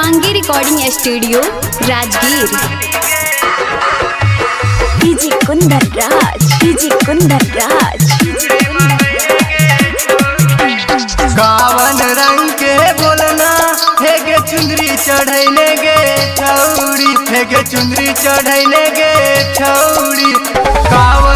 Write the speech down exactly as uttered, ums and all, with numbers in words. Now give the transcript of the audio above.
Shivangi recording studio Rajgir. DJ Kundan Raj, DJ Kundan Raj. कावन रंग के बोलना हे गे चुंदरी चढ़ैले गे छौड़ी, हे गे चुंदरी चढ़ैले गे छौड़ी। कावन